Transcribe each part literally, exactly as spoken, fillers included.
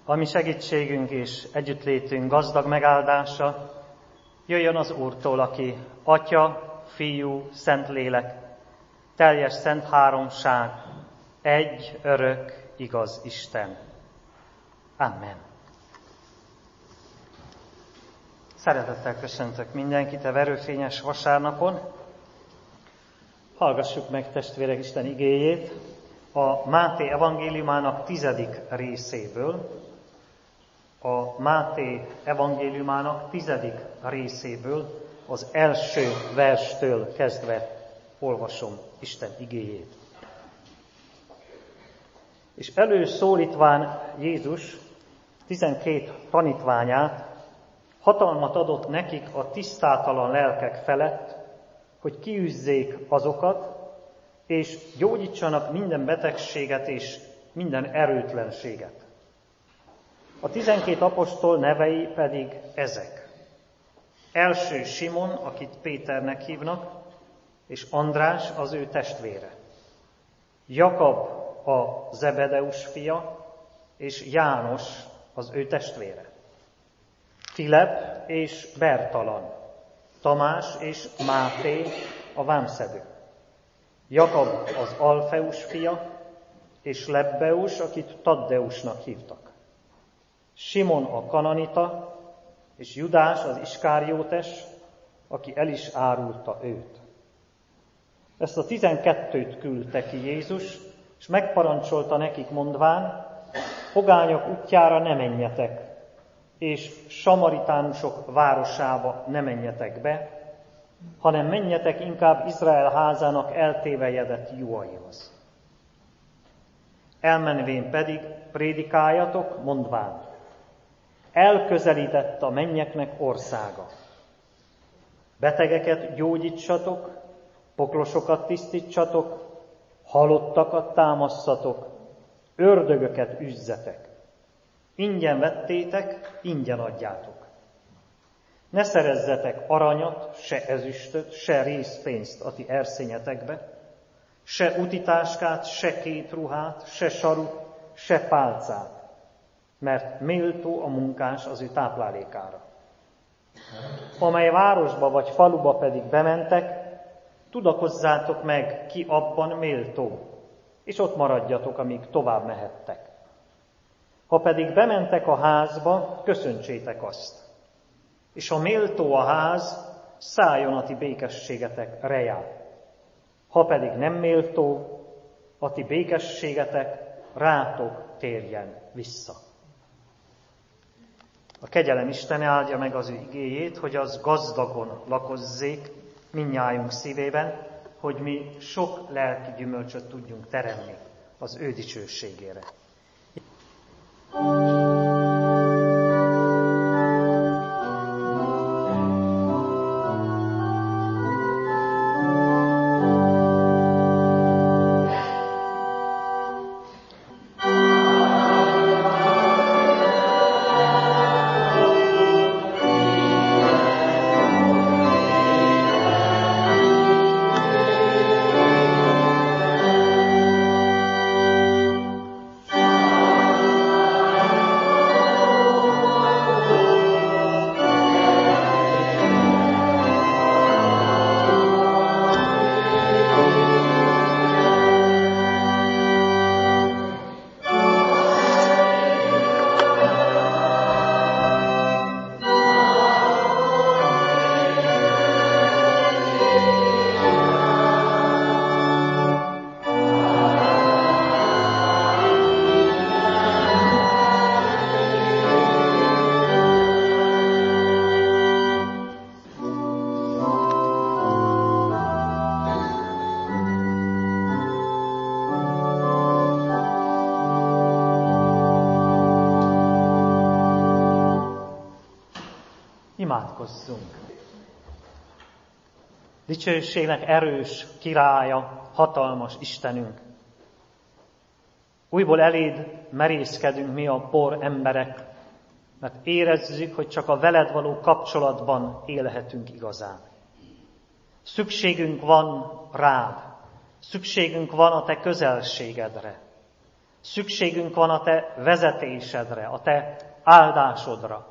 A mi segítségünk és együttlétünk gazdag megáldása jöjjön az Úrtól, aki Atya, Fiú, Szentlélek, teljes szent háromság, egy örök, igaz Isten. Amen. Szeretettel köszöntök mindenkit a verőfényes vasárnapon. Hallgassuk meg, testvérek, Isten igéjét a Máté evangéliumának tizedik részéből. A Máté evangéliumának tizedik részéből, az első verstől kezdve olvasom Isten igéjét. És előszólítván Jézus tizenkét tanítványát, hatalmat adott nekik a tisztátalan lelkek felett, hogy kiűzzék azokat, és gyógyítsanak minden betegséget és minden erőtlenséget. A tizenkét apostol nevei pedig ezek. Első Simon, akit Péternek hívnak, és András az ő testvére. Jakab a Zebedeus fia, és János az ő testvére. Filep és Bertalan, Tamás és Máté a vámszedő. Jakab az Alfeus fia, és Lebbeus, akit Taddeusnak hívtak. Simon a kananita, és Judás az Iskáriótes, aki el is árulta őt. Ezt a tizenkettőt küldte ki Jézus, és megparancsolta nekik mondván, pogányok útjára ne menjetek, és samaritánusok városába ne menjetek be, hanem menjetek inkább Izrael házának eltévejedett juhaihoz. Elmenvén pedig prédikáljatok, mondván, elközelített a mennyeknek országa. Betegeket gyógyítsatok, poklosokat tisztítsatok, halottakat támasszatok, ördögöket üzzetek. Ingyen vettétek, ingyen adjátok. Ne szerezzetek aranyat, se ezüstöt, se rézpénzt a ti erszényetekbe, se utitáskát, se két ruhát, se sarut, se pálcát, mert méltó a munkás az ő táplálékára. Amely városba vagy faluba pedig bementek, tudakozzátok meg, ki abban méltó, és ott maradjatok, amíg tovább mehettek. Ha pedig bementek a házba, köszöntsétek azt. És ha méltó a ház, szálljon a ti békességetek rejá. Ha pedig nem méltó, a ti békességetek rátok térjen vissza. A kegyelem Istene áldja meg az ő igéjét, hogy az gazdagon lakozzék mindnyájunk szívében, hogy mi sok lelki gyümölcsöt tudjunk teremni az ő dicsőségére. Imádkozzunk! Dicsőségnek erős királya, hatalmas Istenünk! Újból eléd merészkedünk mi a por emberek, mert érezzük, hogy csak a veled való kapcsolatban élhetünk igazán. Szükségünk van rád, szükségünk van a te közelségedre. Szükségünk van a Te vezetésedre, a Te áldásodra.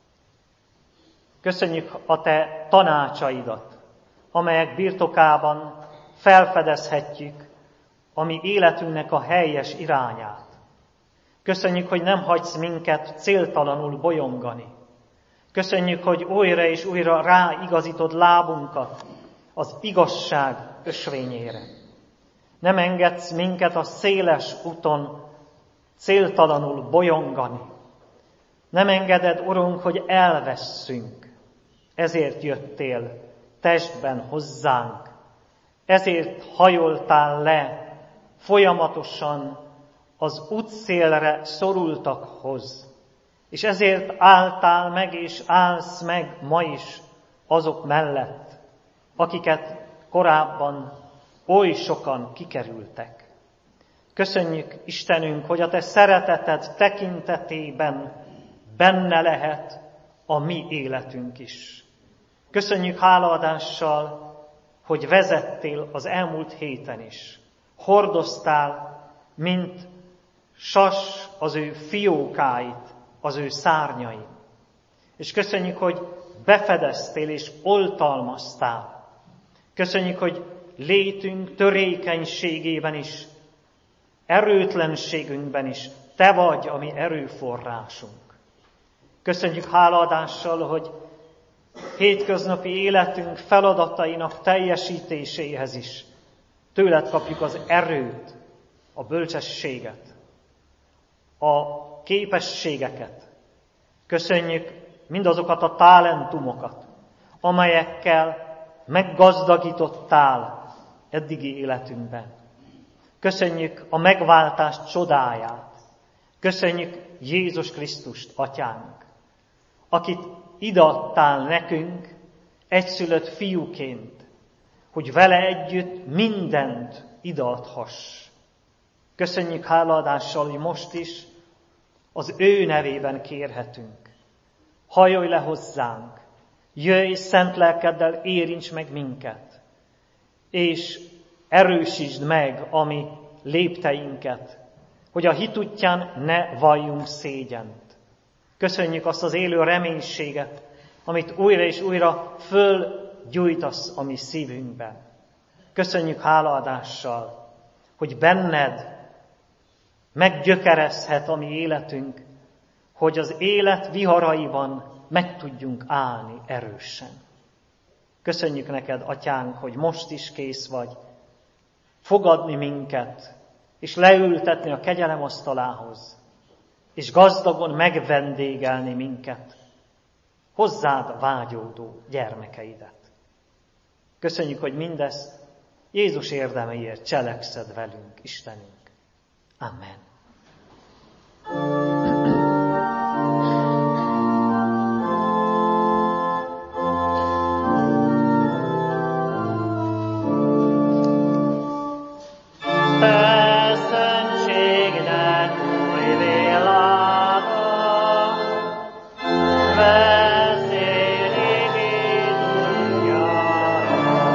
Köszönjük a Te tanácsaidat, amelyek birtokában felfedezhetjük a mi életünknek a helyes irányát. Köszönjük, hogy nem hagysz minket céltalanul bolyongani. Köszönjük, hogy újra és újra ráigazítod lábunkat az igazság ösvényére. Nem engedsz minket a széles úton céltalanul bolyongani. Nem engeded, Urunk, hogy elvesszünk. Ezért jöttél testben hozzánk. Ezért hajoltál le folyamatosan az útszélre szorultakhoz. És ezért álltál meg és állsz meg ma is azok mellett, akiket korábban oly sokan kikerültek. Köszönjük, Istenünk, hogy a Te szereteted tekintetében benne lehet a mi életünk is. Köszönjük hálaadással, hogy vezettél az elmúlt héten is. Hordoztál, mint sas az ő fiókáit, az ő szárnyain. És köszönjük, hogy befedeztél és oltalmaztál. Köszönjük, hogy létünk törékenységében is, erőtlenségünkben is Te vagy a mi erőforrásunk. Köszönjük hálaadással, hogy hétköznapi életünk feladatainak teljesítéséhez is tőled kapjuk az erőt, a bölcsességet, a képességeket. Köszönjük mindazokat a talentumokat, amelyekkel meggazdagítottál eddigi életünkben. Köszönjük a megváltás csodáját. Köszönjük Jézus Krisztust, Atyánk, akit ideadtál nekünk egyszülött fiúként, hogy vele együtt mindent ideadhass. Köszönjük hálaadással, hogy most is az ő nevében kérhetünk. Hajolj le hozzánk, jöjj szent lelkeddel, érints meg minket, és erősítsd meg a mi lépteinket, hogy a hit útján ne valljunk szégyent. Köszönjük azt az élő reménységet, amit újra és újra fölgyújtasz a mi szívünkben. Köszönjük hálaadással, hogy benned meggyökerezhet a mi életünk, hogy az élet viharaiban meg tudjunk állni erősen. Köszönjük neked, Atyánk, hogy most is kész vagy fogadni minket, és leültetni a kegyelem asztalához, és gazdagon megvendégelni minket, hozzád vágyódó gyermekeidet. Köszönjük, hogy mindezt Jézus érdemeiért cselekszed velünk, Istenünk. Amen.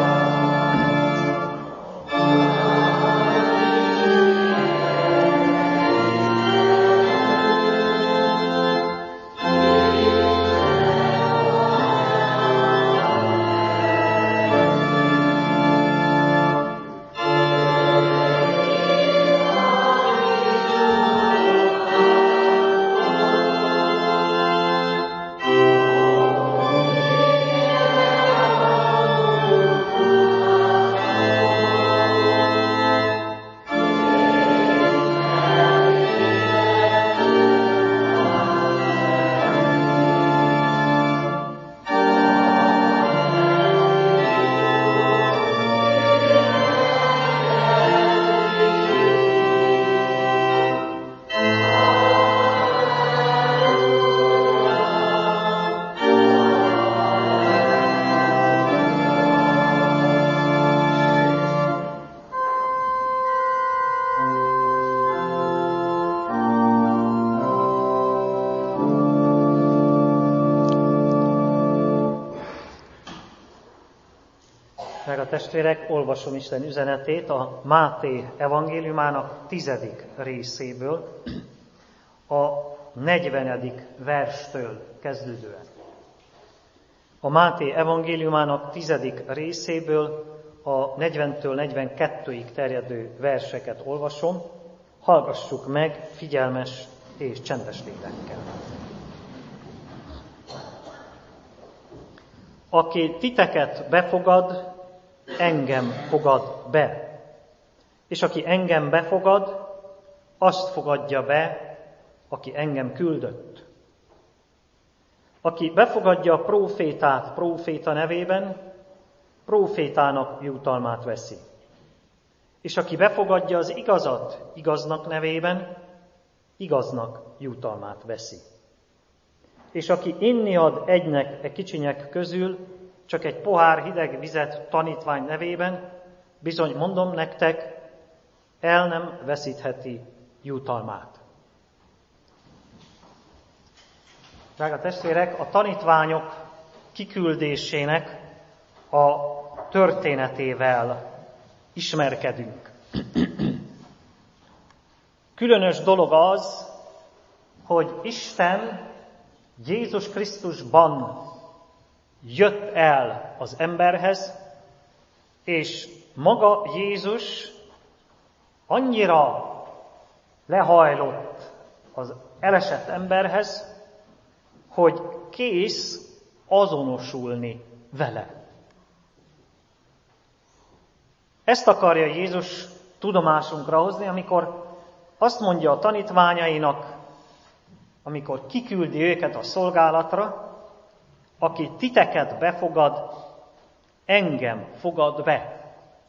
Amen. Drága testvérek, olvasom Isten üzenetét a Máté evangéliumának tizedik részéből, a negyvenedik verstől kezdődően. A Máté evangéliumának tizedik részéből a negyventől negyvenkettőig terjedő verseket olvasom, hallgassuk meg figyelmes és csendes lélekkel. Aki titeket befogad, engem fogad be. És aki engem befogad, azt fogadja be, aki engem küldött. Aki befogadja a prófétát próféta nevében, prófétának jutalmát veszi. És aki befogadja az igazat igaznak nevében, igaznak jutalmát veszi. És aki inni ad egynek e kicsinyek közül, csak egy pohár hideg vizet tanítvány nevében, bizony mondom nektek, el nem veszítheti jutalmát. Drága testvérek, a tanítványok kiküldésének a történetével ismerkedünk. Különös dolog az, hogy Isten Jézus Krisztusban jött el az emberhez, és maga Jézus annyira lehajlott az elesett emberhez, hogy kész azonosulni vele. Ezt akarja Jézus tudomásunkra hozni, amikor azt mondja a tanítványainak, amikor kiküldi őket a szolgálatra, aki titeket befogad, engem fogad be.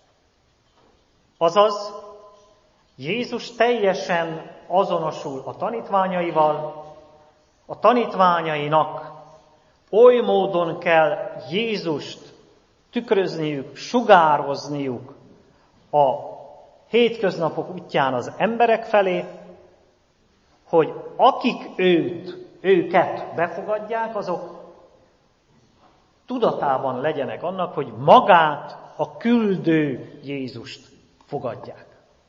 Azaz, Jézus teljesen azonosul a tanítványaival, a tanítványainak oly módon kell Jézust tükrözniük, sugározniuk a hétköznapok útján az emberek felé, hogy akik őt, őket befogadják, azok tudatában legyenek annak, hogy magát, a küldő Jézust fogadják.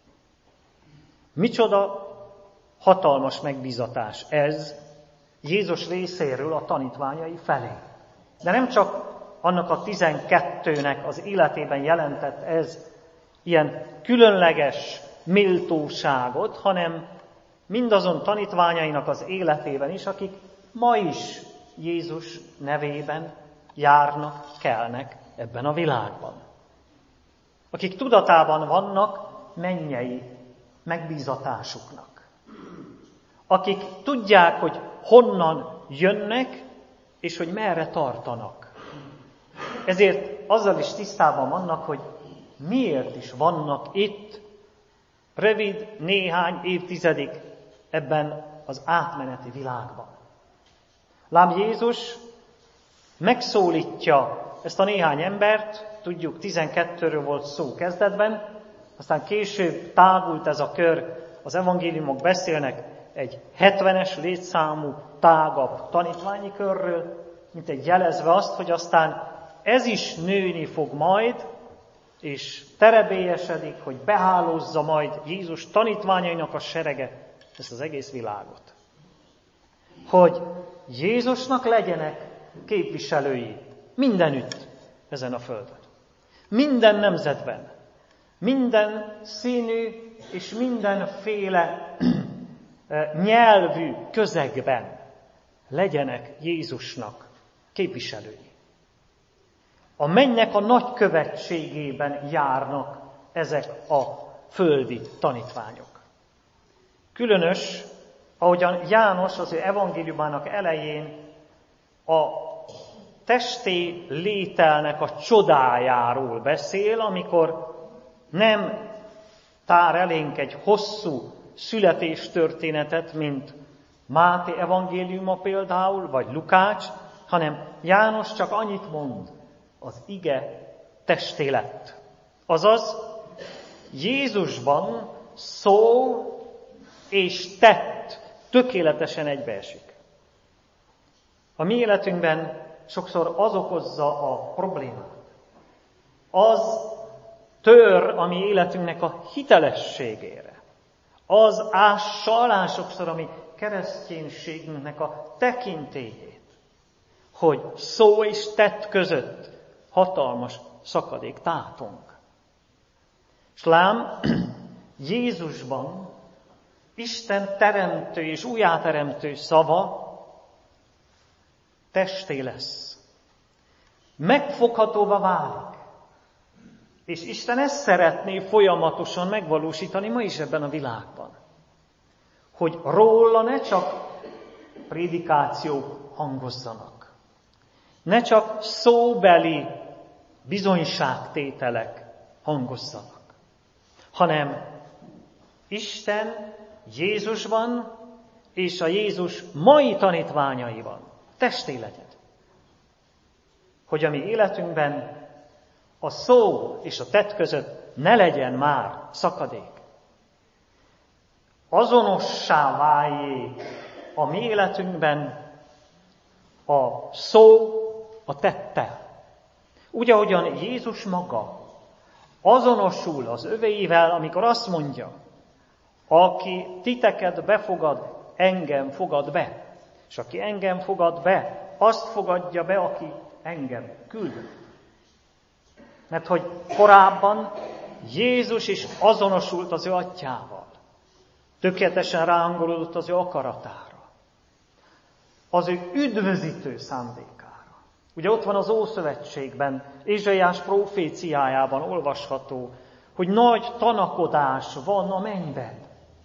Micsoda hatalmas megbízatás ez Jézus részéről a tanítványai felé. De nem csak annak a tizenkettőnek az életében jelentett ez ilyen különleges méltóságot, hanem mindazon tanítványainak az életében is, akik ma is Jézus nevében járnak, kelnek ebben a világban. Akik tudatában vannak mennyei megbízatásuknak. Akik tudják, hogy honnan jönnek, és hogy merre tartanak. Ezért azzal is tisztában vannak, hogy miért is vannak itt rövid néhány évtizedig ebben az átmeneti világban. Lám Jézus megszólítja ezt a néhány embert, tudjuk, tizenkettőről volt szó kezdetben, aztán később tágult ez a kör, az evangéliumok beszélnek egy hetvenes létszámú, tágabb tanítványi körről, mint egy jelezve azt, hogy aztán ez is nőni fog majd, és terebélyesedik, hogy behálózza majd Jézus tanítványainak a serege ezt az egész világot. Hogy Jézusnak legyenek képviselői mindenütt ezen a földön. Minden nemzetben, minden színű és mindenféle nyelvű közegben legyenek Jézusnak képviselői. A mennyek a nagykövetségében járnak ezek a földi tanítványok. Különös, ahogyan János az ő evangéliumának elején a testi lételnek a csodájáról beszél, amikor nem tár elénk egy hosszú születéstörténetet, mint Máté evangéliuma például, vagy Lukács, hanem János csak annyit mond, az ige testé lett. Azaz, Jézusban szó és tett tökéletesen egybeesik. A mi életünkben sokszor az okozza a problémát, Az tör a mi életünknek a hitelességére. Az ássa alá sokszor a mi kereszténységünknek a tekintélyét, hogy szó és tett között hatalmas szakadék tátunk. És lám, Jézusban Isten teremtő és újjáteremtő szava testé lesz. Megfoghatóvá válik. És Isten ezt szeretné folyamatosan megvalósítani ma is ebben a világban. Hogy róla ne csak prédikációk hangozzanak. Ne csak szóbeli bizonyságtételek hangozzanak. Hanem Isten Jézusban és a Jézus mai tanítványaiban testé legyen. Hogy a mi életünkben a szó és a tett között ne legyen már szakadék. Azonossá váljék a mi életünkben a szó a tettel. Úgy, ahogyan Jézus maga azonosul az övéivel, amikor azt mondja, aki titeket befogad, engem fogad be. És aki engem fogad be, azt fogadja be, aki engem küldött. Mert hogy korábban Jézus is azonosult az ő atyával. Tökéletesen ráhangolódott az ő akaratára. Az ő üdvözítő szándékára. Ugye ott van az Ószövetségben, Ézsaiás proféciájában olvasható, hogy nagy tanakodás van a mennyben.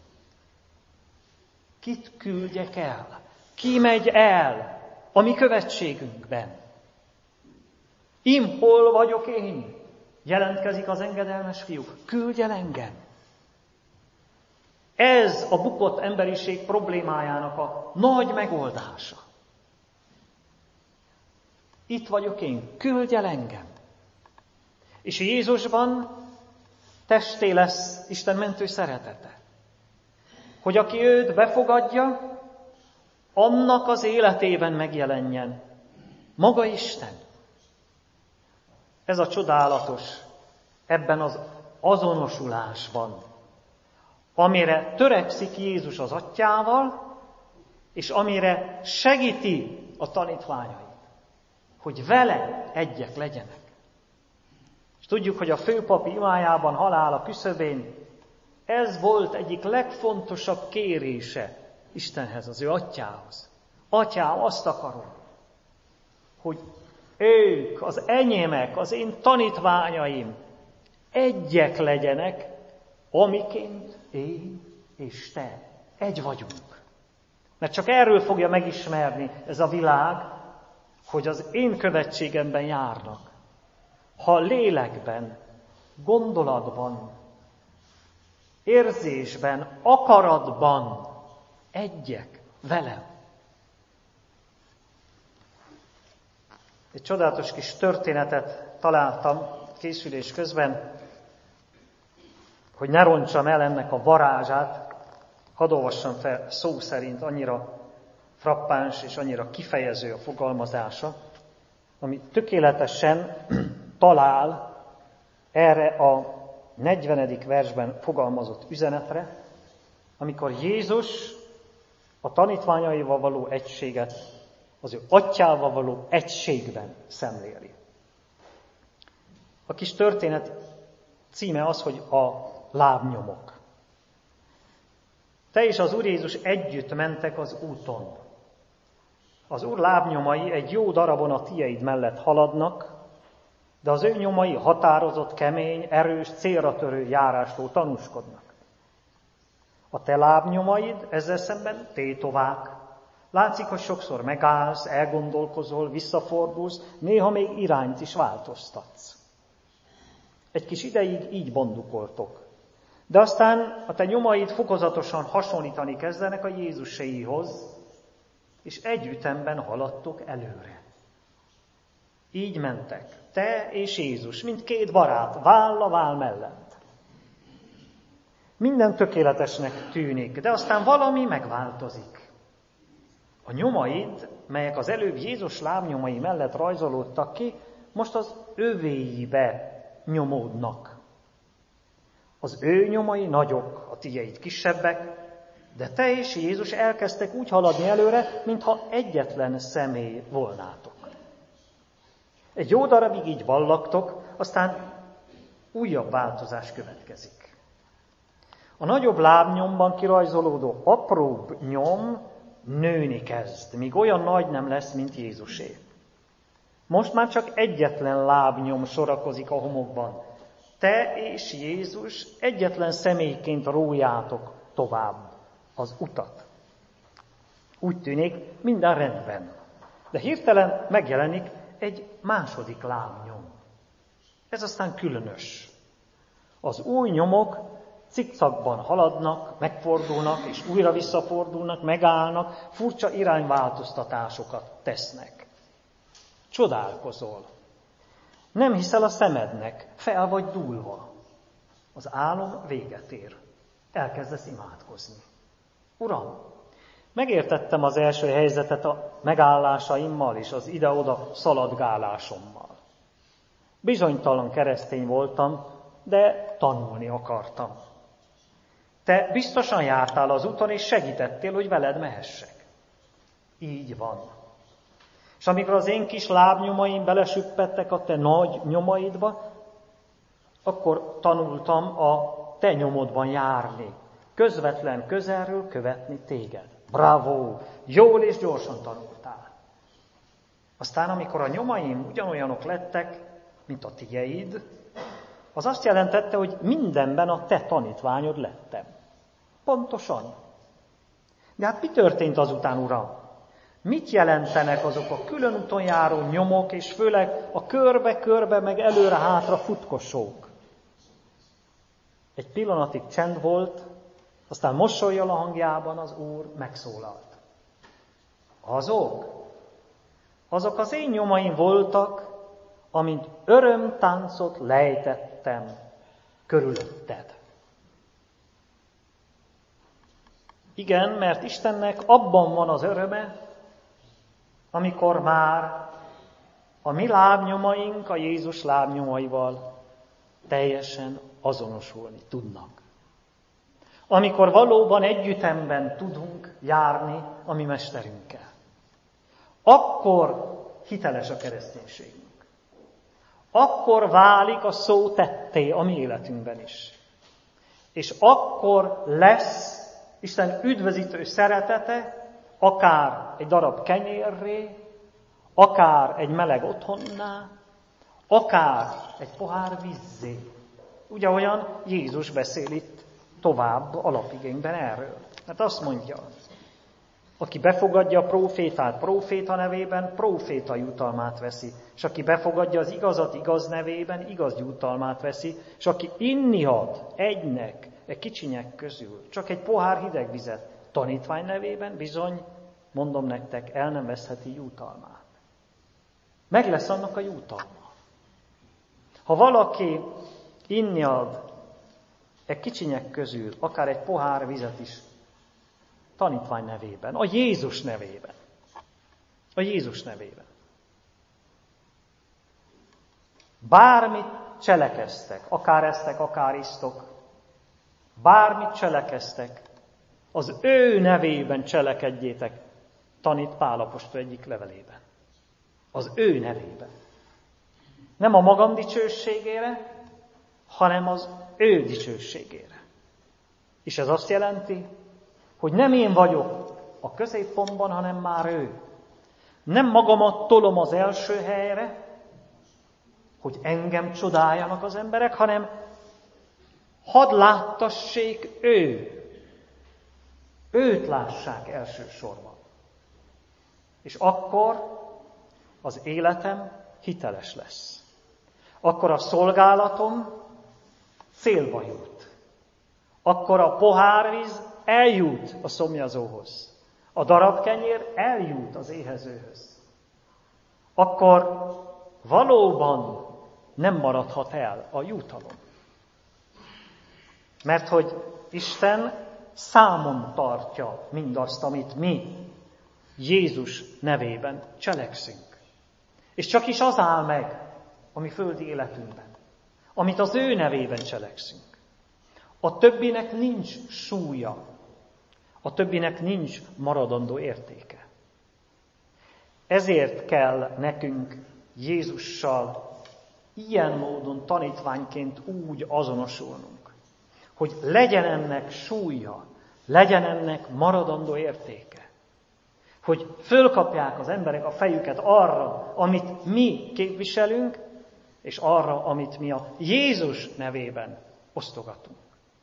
Kit küldjek el? Ki megy el a mi követségünkben? Im, hol vagyok én? Jelentkezik az engedelmes fiú. Küldj el engem! Ez a bukott emberiség problémájának a nagy megoldása. Itt vagyok én, küldj el engem! És Jézusban testé lesz Isten mentő szeretete. Hogy aki őt befogadja, annak az életében megjelenjen maga Isten. Ez a csodálatos ebben az azonosulásban, amire törekszik Jézus az atyával, és amire segíti a tanítványait, hogy vele egyek legyenek. És tudjuk, hogy a főpapi imájában, halála küszöbén ez volt egyik legfontosabb kérése Istenhez, az ő atyához. Atyám, azt akarom, hogy ők, az enyémek, az én tanítványaim egyek legyenek, amiként én és te egy vagyunk. Mert csak erről fogja megismerni ez a világ, hogy az én követségemben járnak. Ha lélekben, gondolatban, érzésben, akaratban egyek velem. Egy csodálatos kis történetet találtam készülés közben, hogy ne rontsam el ennek a varázsát, hadd olvassam fel szó szerint, annyira frappáns és annyira kifejező a fogalmazása, ami tökéletesen talál erre a negyvenedik versben fogalmazott üzenetre, amikor Jézus a tanítványaival való egységet az ő atyával való egységben szemléli. A kis történet címe az, hogy a lábnyomok. Te és az Úr Jézus együtt mentek az úton. Az Úr lábnyomai egy jó darabon a tieid mellett haladnak, de az ő nyomai határozott, kemény, erős, célra törő járásról tanúskodnak. A te lábnyomaid ezzel szemben tétovák. Látszik, hogy sokszor megállsz, elgondolkozol, visszafordulsz, néha még irányt is változtatsz. Egy kis ideig így bondukoltok. De aztán a te nyomaid fokozatosan hasonlítani kezdenek a Jézuséihoz, és egy ütemben haladtok előre. Így mentek, te és Jézus, mint két barát, váll a váll mellett. Minden tökéletesnek tűnik, de aztán valami megváltozik. A nyomaid, melyek az előbb Jézus lábnyomai mellett rajzolódtak ki, most az övéibe nyomódnak. Az ő nyomai nagyok, a tiéd kisebbek, de te és Jézus elkezdtek úgy haladni előre, mintha egyetlen személy volnátok. Egy jó darabig így ballagtok, aztán újabb változás következik. A nagyobb lábnyomban kirajzolódó apróbb nyom nőni kezd, míg olyan nagy nem lesz, mint Jézusé. Most már csak egyetlen lábnyom sorakozik a homokban. Te és Jézus egyetlen személyként rójátok tovább az utat. Úgy tűnik, minden rendben. De hirtelen megjelenik egy második lábnyom. Ez aztán különös. Az új nyomok cikcakban haladnak, megfordulnak, és újra visszafordulnak, megállnak, furcsa irányváltoztatásokat tesznek. Csodálkozol. Nem hiszel a szemednek, fel vagy dúlva. Az álom véget ér. Elkezdesz imádkozni. Uram, megértettem az első helyzetet a megállásaimmal és az ide-oda szaladgálásommal. Bizonytalan keresztény voltam, de tanulni akartam. Te biztosan jártál az úton, és segítettél, hogy veled mehessek. Így van. És amikor az én kis lábnyomaim belesüppettek a te nagy nyomaidba, akkor tanultam a te nyomodban járni, közvetlen közelről követni téged. Bravo! Jól és gyorsan tanultál. Aztán, amikor a nyomaim ugyanolyanok lettek, mint a tieid, az azt jelentette, hogy mindenben a te tanítványod lettem. Pontosan. De hát mi történt azután, Uram? Mit jelentenek azok a külön úton járó nyomok, és főleg a körbe-körbe, meg előre-hátra futkosók? Egy pillanatig csend volt, aztán mosollyal a hangjában az Úr megszólalt. Azok? Azok az én nyomaim voltak, amint örömtáncot lejtettem körülötted. Igen, mert Istennek abban van az öröme, amikor már a mi lábnyomaink a Jézus lábnyomaival teljesen azonosulni tudnak. Amikor valóban együttemben tudunk járni a mi mesterünkkel. Akkor hiteles a kereszténységünk. Akkor válik a szó tetté a mi életünkben is. És akkor lesz Isten üdvözítő szeretete, akár egy darab kenyérré, akár egy meleg otthonná, akár egy pohár vízzé. Ugye olyan Jézus beszél itt tovább alapigényben erről. Mert azt mondja, aki befogadja a prófétát próféta nevében, próféta jutalmát veszi. És aki befogadja az igazat igaz nevében, igaz jutalmát veszi. És aki inni ad egynek, egy kicsinyek közül, csak egy pohár hideg vizet, tanítvány nevében, bizony, mondom nektek, el nem veszheti jutalmát. Meg lesz annak a jutalma. Ha valaki inni ad egy kicsinyek közül, akár egy pohár vizet is, tanítvány nevében, a Jézus nevében. A Jézus nevében. Bármit cselekeztek, akár esztek, akár isztok, bármit cselekeztek, az ő nevében cselekedjétek, tanít Pál apostol egyik levelében. Az ő nevében. Nem a magam dicsőségére, hanem az ő dicsőségére. És ez azt jelenti, hogy nem én vagyok a középpontban, hanem már ő. Nem magamat tolom az első helyre, hogy engem csodáljanak az emberek, hanem hadd láttassék ő. Őt lássák elsősorban. És akkor az életem hiteles lesz. Akkor a szolgálatom célba jut. Akkor a pohárvíz eljut a szomjazóhoz. A darab kenyér eljut az éhezőhöz. Akkor valóban nem maradhat el a jutalom. Mert hogy Isten számon tartja mindazt, amit mi Jézus nevében cselekszünk. És csak is az áll meg a mi földi életünkben. amit az ő nevében cselekszünk. A többinek nincs súlya, a többinek nincs maradandó értéke. Ezért kell nekünk Jézussal ilyen módon tanítványként úgy azonosulnunk, hogy legyen ennek súlya, legyen ennek maradandó értéke. Hogy fölkapják az emberek a fejüket arra, amit mi képviselünk, és arra, amit mi a Jézus nevében osztogatunk.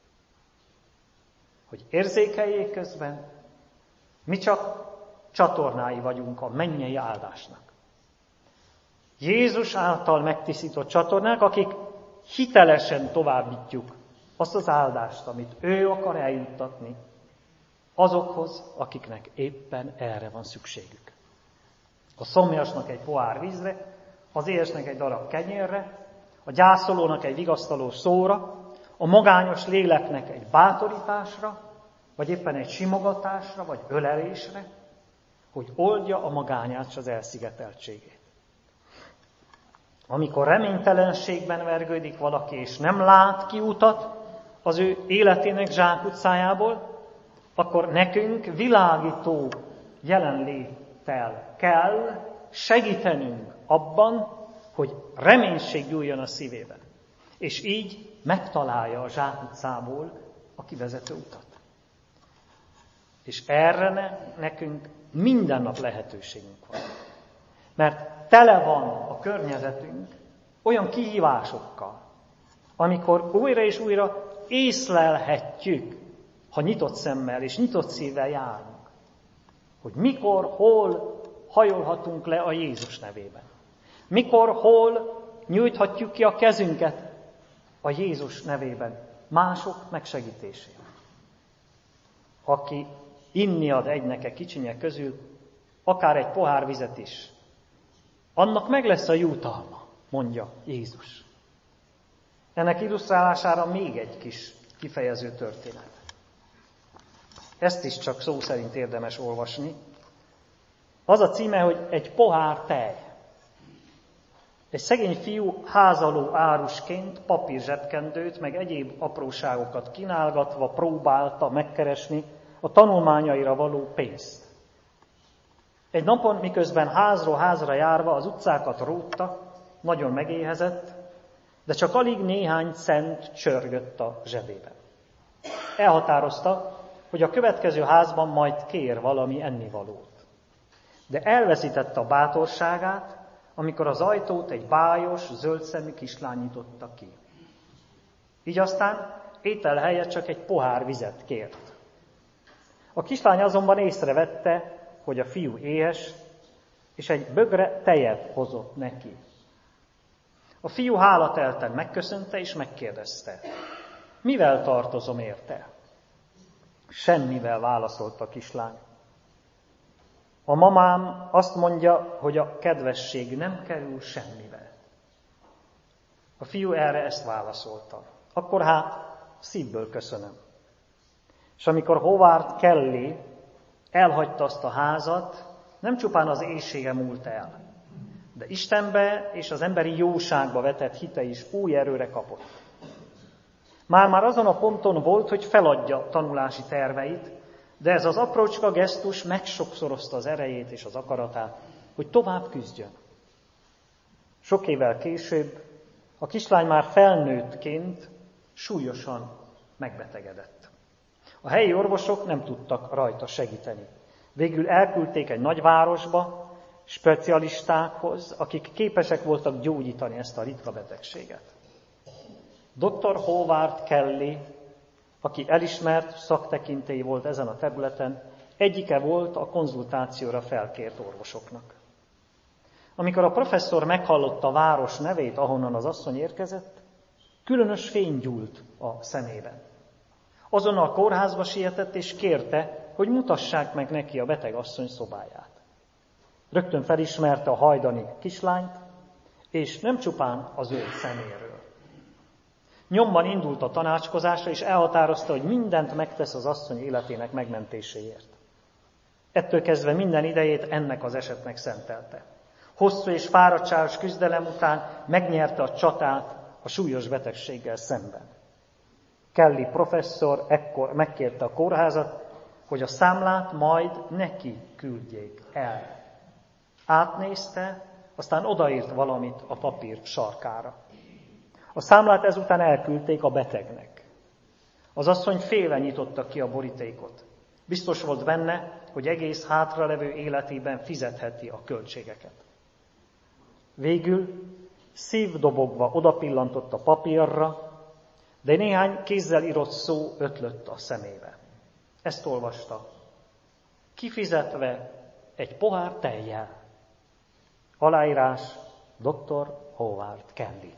Hogy érzékeljék közben, mi csak csatornái vagyunk a mennyei áldásnak. Jézus által megtisztított csatornák, akik hitelesen továbbítjuk azt az áldást, amit ő akar eljuttatni azokhoz, akiknek éppen erre van szükségük. A szomjasnak egy pohár vízre, az éhesnek egy darab kenyérre, a gyászolónak egy vigasztaló szóra, a magányos léleknek egy bátorításra, vagy éppen egy simogatásra, vagy ölelésre, hogy oldja a magányát és az elszigeteltségét. Amikor reménytelenségben vergődik valaki, és nem lát kiutat az ő életének zsákutcájából, akkor nekünk világító jelenléttel kell segítenünk abban, hogy reménység gyújjon a szívében, és így megtalálja a zsákutcából a kivezető utat. És erre ne, nekünk minden nap lehetőségünk van. Mert tele van a környezetünk olyan kihívásokkal, amikor újra és újra észlelhetjük, ha nyitott szemmel és nyitott szívvel járunk, hogy mikor, hol hajolhatunk le a Jézus nevében. Mikor, hol nyújthatjuk ki a kezünket a Jézus nevében, mások megsegítésére. Aki inni ad egyneke kicsinyek közül, akár egy pohár vizet is, annak meg lesz a jutalma, mondja Jézus. Ennek illusztrálására még egy kis kifejező történet. Ezt is csak szó szerint érdemes olvasni. Az a címe, hogy egy pohár tej. Egy szegény fiú házaló árusként papír zsebkendőt, meg egyéb apróságokat kínálgatva próbálta megkeresni a tanulmányaira való pénzt. Egy napon, miközben házról házra járva az utcákat rótta, nagyon megéhezett, de csak alig néhány cent csörgött a zsebében. Elhatározta, hogy a következő házban majd kér valami ennivalót. De elveszítette a bátorságát, amikor az ajtót egy bájos, zöldszemű kislány nyitotta ki. Így aztán étel helyett csak egy pohár vizet kért. A kislány azonban észrevette, hogy a fiú éhes, és egy bögre tejet hozott neki. A fiú hálatelten megköszönte és megkérdezte, mivel tartozom érte? Semmivel, válaszolta a kislány. A mamám azt mondja, hogy a kedvesség nem kerül semmivel. A fiú erre ezt válaszolta. Akkor hát szívből köszönöm. És amikor Howard Kelly elhagyta azt a házat, nem csupán az éhsége múlt el, de Istenbe és az emberi jóságba vetett hite is új erőre kapott. Már-már azon a ponton volt, hogy feladja tanulási terveit, de ez az aprócska gesztus megsokszorozta az erejét és az akaratát, hogy tovább küzdjön. Sok évvel később a kislány már felnőttként súlyosan megbetegedett. A helyi orvosok nem tudtak rajta segíteni. Végül elküldték egy nagyvárosba, specialistákhoz, akik képesek voltak gyógyítani ezt a ritka betegséget. doktor Howard Kelly, aki elismert szaktekintély volt ezen a területen, egyike volt a konzultációra felkért orvosoknak. Amikor a professzor meghallotta a város nevét, ahonnan az asszony érkezett, különös fény gyúlt a szemében. Azonnal kórházba sietett és kérte, hogy mutassák meg neki a beteg asszony szobáját. Rögtön felismerte a hajdani kislányt, és nem csupán az ő szeméről. Nyomban indult a tanácskozásra, és elhatározta, hogy mindent megtesz az asszony életének megmentéséért. Ettől kezdve minden idejét ennek az esetnek szentelte. Hosszú és fáradtságos küzdelem után megnyerte a csatát a súlyos betegséggel szemben. Kelly professzor ekkor megkérte a kórházat, hogy a számlát majd neki küldjék el. Átnézte, aztán odaírt valamit a papír sarkára. A számlát ezután elküldték a betegnek. Az asszony félve nyitotta ki a borítékot. Biztos volt benne, hogy egész hátralevő életében fizetheti a költségeket. Végül szívdobogva odapillantott a papírra, de néhány kézzel írott szó ötlött a szemébe. Ezt olvasta. Kifizetve egy pohár tejjel. Aláírás doktor Howard Kelly.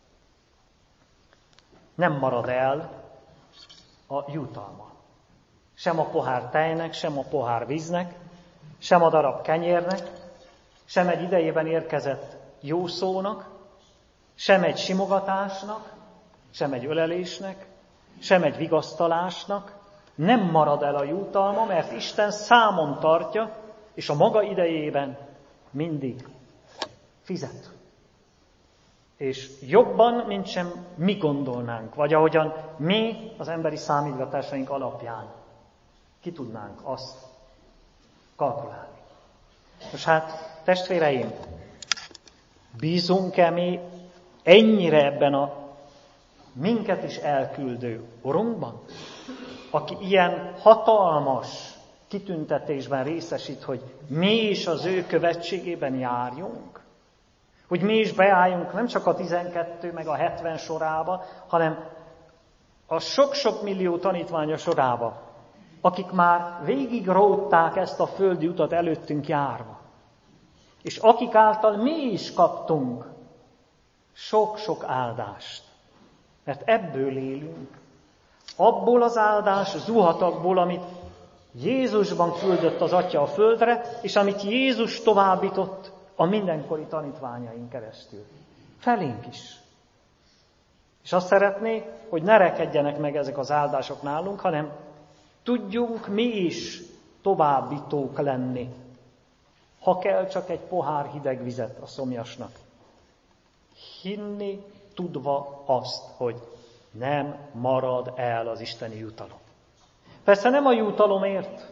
Nem marad el a jutalma. Sem a pohár tejnek, sem a pohár víznek, sem a darab kenyérnek, sem egy idejében érkezett jó szónak, sem egy simogatásnak, sem egy ölelésnek, sem egy vigasztalásnak nem marad el a jutalma, mert Isten számon tartja, és a maga idejében mindig fizet. És jobban, mint sem mi gondolnánk, vagy ahogyan mi az emberi számítgatásaink alapján ki tudnánk azt kalkulálni. Most hát, testvéreim, bízunk-e mi ennyire ebben a minket is elküldő Urunkban, aki ilyen hatalmas kitüntetésben részesít, hogy mi is az ő követségében járjunk? Hogy mi is beálljunk nem csak a tizenkettő meg a hetven sorába, hanem a sok-sok millió tanítványa sorába, akik már végig rótták ezt a földi utat előttünk járva. És akik által mi is kaptunk sok-sok áldást. Mert ebből élünk. Abból az áldás zuhatakból, amit Jézusban küldött az Atya a földre, és amit Jézus továbbított a mindenkori tanítványaink keresztül. Felénk is. És azt szeretné, hogy ne rekedjenek meg ezek az áldások nálunk, hanem tudjunk mi is továbbítók lenni. Ha kell, csak egy pohár hideg vizet a szomjasnak. Hinni, tudva azt, hogy nem marad el az isteni jutalom. Persze nem a jutalomért,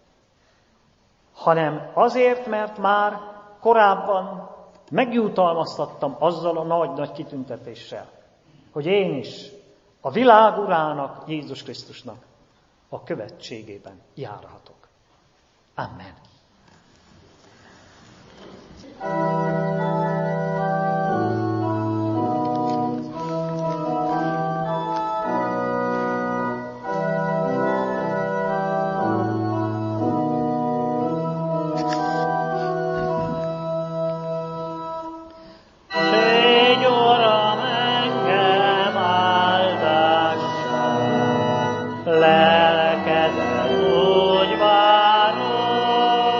hanem azért, mert már korábban megjutalmaztattam azzal a nagy-nagy kitüntetéssel, hogy én is a világ urának, Jézus Krisztusnak a követségében járhatok. Amen. Lelkedet úgy várom,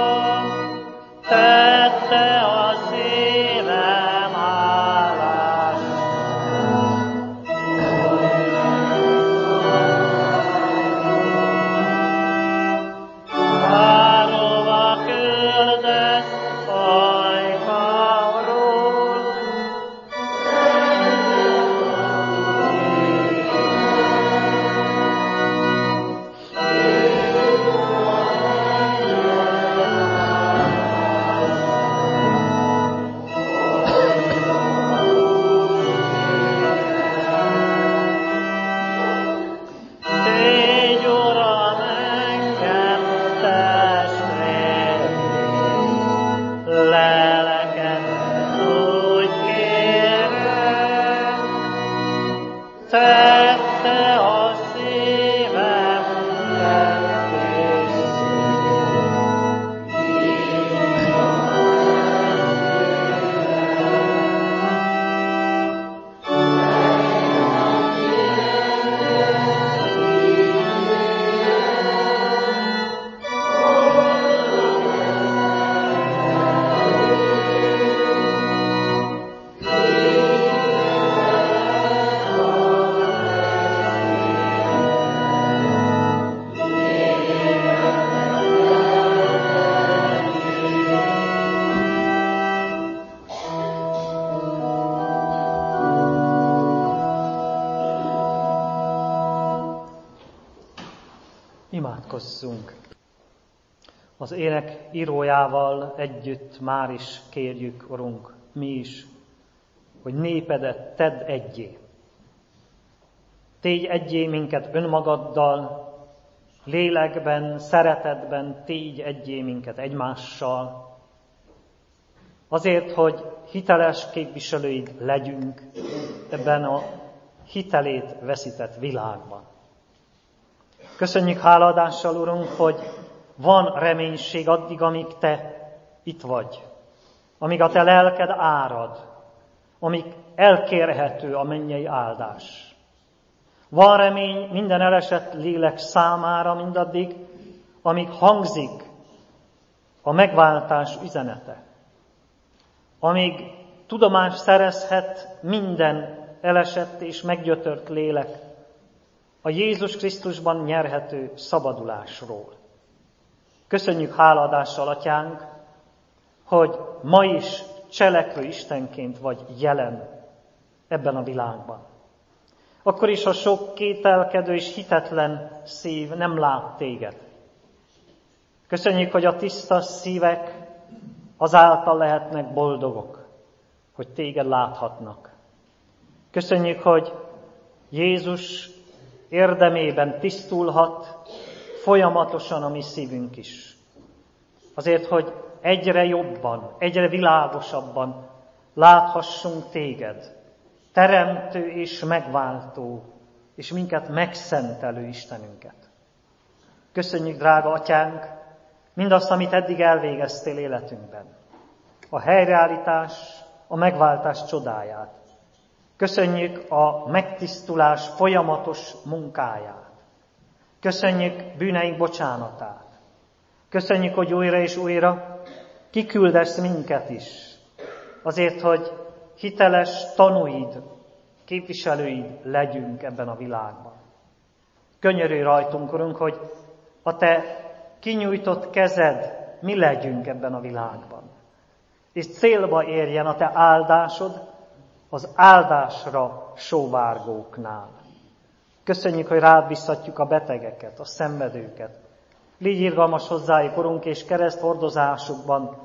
Imádkozzunk! Az ének írójával együtt már is kérjük, Urunk, mi is, hogy népedet tedd egyé. Tégy egyé minket önmagaddal, lélekben, szeretetben, tégy egyé minket egymással, azért, hogy hiteles képviselőid legyünk ebben a hitelét veszített világban. Köszönjük hálaadással, Urunk, hogy van reménység addig, amíg Te itt vagy, amíg a Te lelked árad, amíg elkérhető a mennyei áldás. Van remény minden elesett lélek számára mindaddig, amíg hangzik a megváltás üzenete. Amíg tudomást szerezhet minden elesett és meggyötört lélek a Jézus Krisztusban nyerhető szabadulásról. Köszönjük hálaadással, Atyánk, hogy ma is cselekvő Istenként vagy jelen ebben a világban. Akkor is, ha sok kételkedő és hitetlen szív nem lát Téged. Köszönjük, hogy a tiszta szívek azáltal lehetnek boldogok, hogy Téged láthatnak. Köszönjük, hogy Jézus érdemében tisztulhat folyamatosan a mi szívünk is. Azért, hogy egyre jobban, egyre világosabban láthassunk Téged, teremtő és megváltó, és minket megszentelő Istenünket. Köszönjük, drága Atyánk, mindazt, amit eddig elvégeztél életünkben. A helyreállítás, a megváltás csodáját. Köszönjük a megtisztulás folyamatos munkáját. Köszönjük bűneink bocsánatát. Köszönjük, hogy újra és újra kiküldesz minket is. Azért, hogy hiteles tanúid, képviselőid legyünk ebben a világban. Könyörülj rajtunk, Urunk, hogy a Te kinyújtott kezed mi legyünk ebben a világban. És célba érjen a Te áldásod az áldásra sóvárgóknál. Köszönjük, hogy rád biztatjuk a betegeket, a szenvedőket. Légy irgalmas hozzájuk, Urunk, és kereszthordozásukban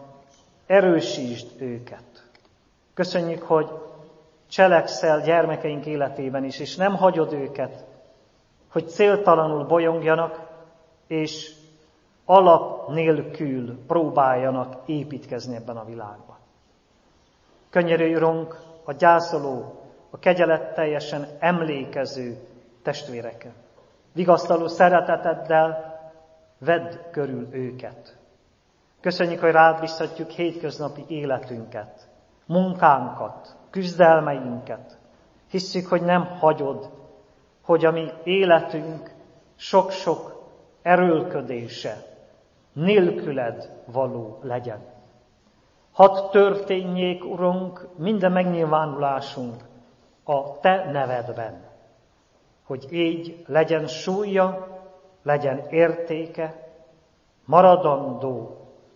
erősítsd őket. Köszönjük, hogy cselekszel gyermekeink életében is, és nem hagyod őket, hogy céltalanul bolyongjanak, és alap nélkül próbáljanak építkezni ebben a világban. Könyörülj, Urunk, a gyászoló, a kegyeletteljesen emlékező testvéreken. Vigasztaló szereteteddel vedd körül őket. Köszönjük, hogy rád biztatjuk hétköznapi életünket, munkánkat, küzdelmeinket. Hisszük, hogy nem hagyod, hogy a mi életünk sok-sok erőlködése nélküled való legyen. Hadd történjék, Urunk, minden megnyilvánulásunk a Te nevedben, hogy így legyen súlya, legyen értéke, maradandó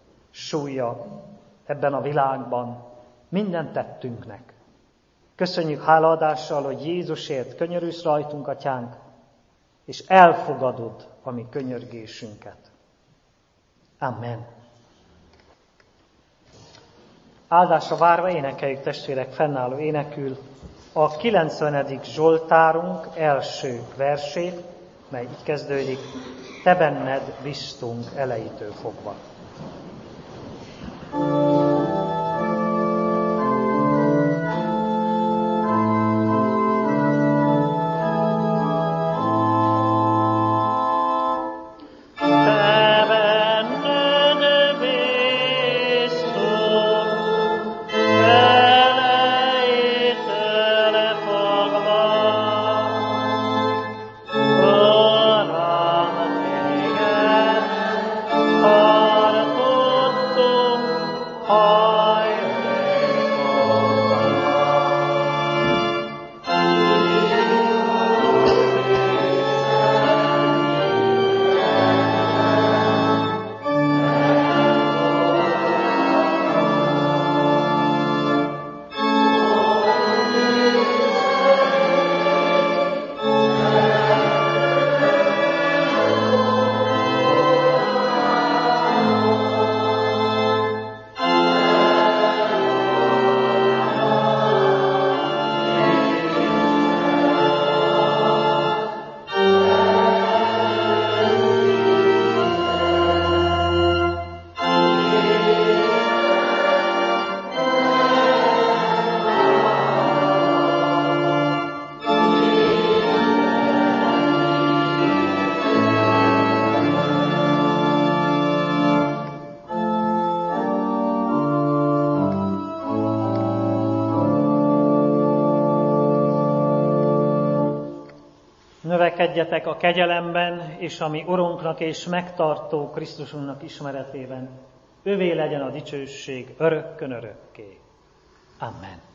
súlya ebben a világban minden tettünknek. Köszönjük hálaadással, hogy Jézusért könyörülsz rajtunk, Atyánk, és elfogadod a mi könyörgésünket. Amen. Áldásra várva énekeljük, testvérek, fennálló énekül a kilencvenedik Zsoltárunk első versét, mely így kezdődik: Te benned biztunk elejétől fogva. Növekedjetek a kegyelemben, és a mi Urunknak és megtartó Krisztusunknak ismeretében. Övé legyen a dicsőség örökkön örökké. Amen.